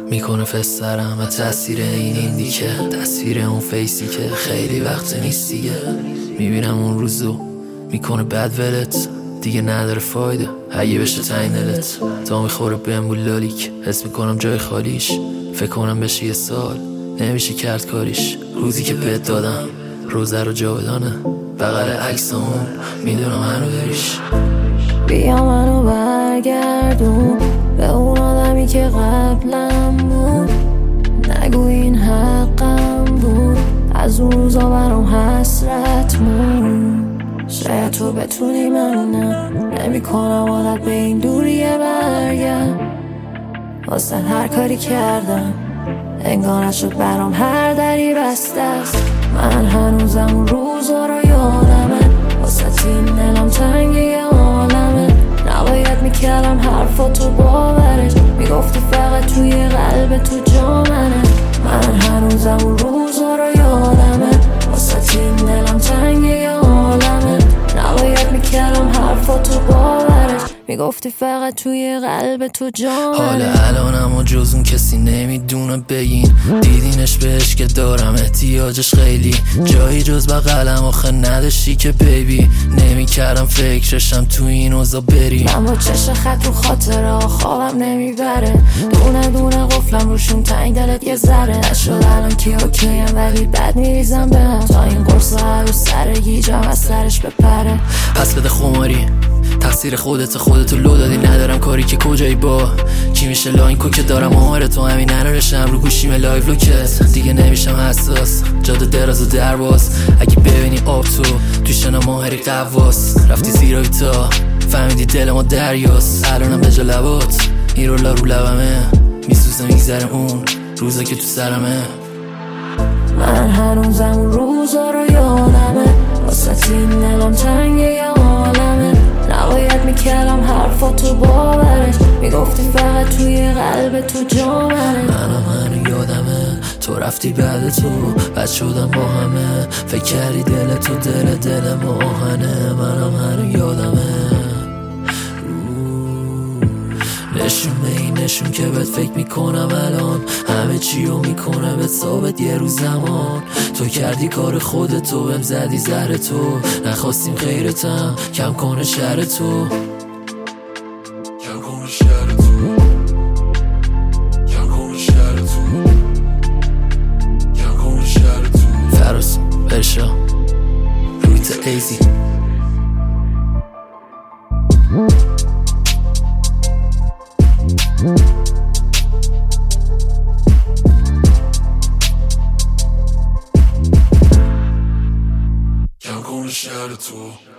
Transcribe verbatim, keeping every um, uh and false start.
میکنه فسترم و تاثیر این ایندی که تصویر اون فیسی که خیلی وقت نیست دیگه. میبینم اون روزو میکنه بد ولت، دیگه نداره فایده اگه بشه تعیین دلت. تا میخوره بهم بولالیک، حس میکنم جای خالیش، فکر کنم بشه یه سال نمیشه کرد کاریش. روزی که بهت دادم روزه رو جاودانه، بغل عکس اون میدونم هنو داریش. بیا منو برگردون به اون آدمی که قبلم بود، نگو این حقم بود، از اون روزا برام حسرت مون. شاید تو بتونی من نه، نمی کنم عادت به این دوریه برگم. واسه هر کاری کردم انگار نشد برام هر دری بسته است. من هنوزم اون روزا رو یادمه، واسه این دلم تنگی عالمه. نباید میکردم حرفاتو باورش، میگفتی فقط توی قلب تو جا منه. من هنوزم اون روزا رو یادمه، واسه این دلم تنگی عالمه. نباید میکردم حرفاتو باورش، میگفتی فقط توی قلب تو جا منه. حالا الانم و جز اون کسی نمیدونه بگین، دیدینش بهش که دارم احتیاجش خیلی، جایی جز بغلم آخه نداشتی که بیبی. نمیکردم فکرشم تو این اوضاع بری. من با چش خط رو خاطره خوابم نمیبره، دونه دونه قفلم روشون تنگ دلت یه ذره. نشد الان کی اوکیم ولی بد میریزم بهم، تا این قرص رو سر گیجم از سرش بپره. پس بده خماری تقصیر خودت، خودتو لو دادی، ندارم کاری که کجایی با کی میشه لاین کوکه. دارم آهار تو همین نرشم رو گوشیم لایو لوکت، دیگه نمیشم حساس جاده دراز و درواز. اگه ببینی آب تو تو شنا ماهری قواس، رفتی زیرا تا فهمیدی دل ما دریاست. الانم به جا لبات این رولا رو لبمه، میسوزه میگذره اون روزا که تو سرمه. من هنوزم اون روزا رو یادمه، واسه این دلم تنگی عالمه. نباید میکردم حرفاتو باورش، میگفتی فقط توی قلب تو جا منه. منم هنو یادمه تو رفتی بعد تو بد شدم با همه، فکر کردی دل تو دل دل ما آهنه. منم هنو یادمه نشون به این نشون که بهت فکر میکنم الان، همه چیو میکنه بهت ثابت یه روز زمان. تو کردی کار خودتو بهم زدی زهر تو، نخواستیم خیرتم کم کنه شر تو، کم کنه شر تو، کم کنه شر تو، کم کنه شر تو. فراز برشا رویت ایزی. کم کنه شر تو.